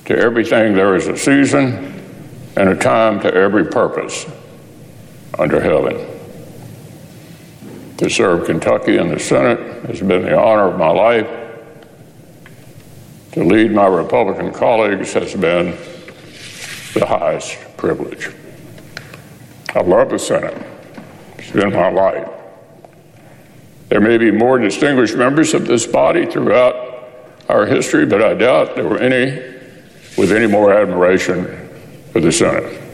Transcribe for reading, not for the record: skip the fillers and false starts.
To everything there is a season and a time to every purpose under heaven. To serve Kentucky in the Senate has been the honor of my life. To lead my Republican colleagues has been the highest privilege. I love the Senate. It's been my life. There may be more distinguished members of this body throughout our history, but I doubt there were any with any more admiration for the Senate.